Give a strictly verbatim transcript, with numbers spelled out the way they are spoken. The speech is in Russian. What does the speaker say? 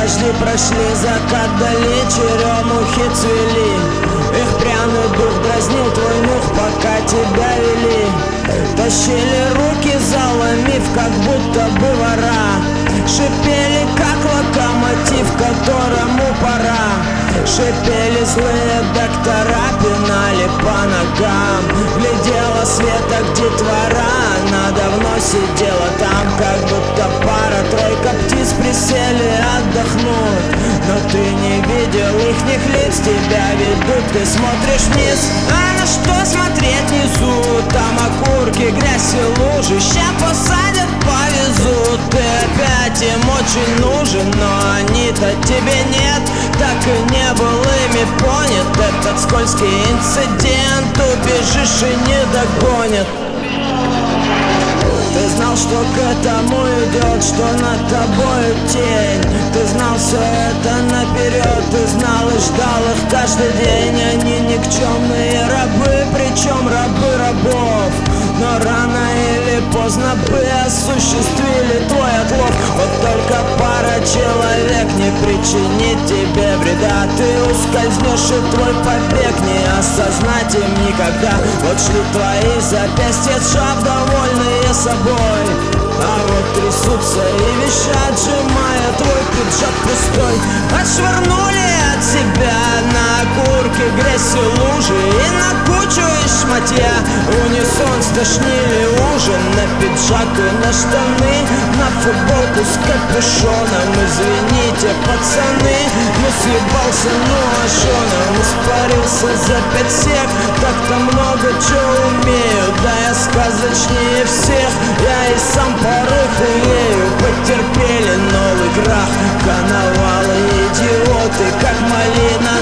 дожди прошли, закат дали, черемухи цвели. Их пряный дух дразнил твой нюх, пока тебя вели. Тащили руки, заломив, как будто бы вора. Шипели, как локомотив, которому пора. Шипели злые доктора, пинали по ногам. Глядела света, где детвора, она давно сидела там, как будто пара-тройка птиц присели отдохнуть. Но ты не видел ихних лиц, тебя ведут, ты смотришь вниз. А на что смотреть внизу? Там окурки, грязь и лужи, ща посадят, повезут. Ты опять им очень нужен, но они-то тебе нет. Так и не был ими понят этот скользкий инцидент. Убежишь и не догонят. Ты знал, что к этому идет, что над тобой тень. Ты знал все это наперед, ты знал и ждал их каждый день. Они никчемные рабы, причем рабы рабов. Но рано или поздно бы осуществили твой отлов. Вот только пара человек не причинит тебе вреда. Ты ускользнешь и твой побег не осознать им никогда. Вот шли твои запястья, сжав, довольные собой. А вот трясутся и вещат, сжимая твой пиджак пустой. Отшвырнули от себя на окурки, грязь и лужи, и на кучу из шматья. Унисон стошнили ужин на пиджак и на штаны, на футболку с капюшоном. Извините, пацаны, но съебался, ну а шо нам? Испарился за пять сек, так-то много чего умею. Да я сказочнее всех, я и сам порой хуею. Потерпели новый крах, коновалы идиоты, как малина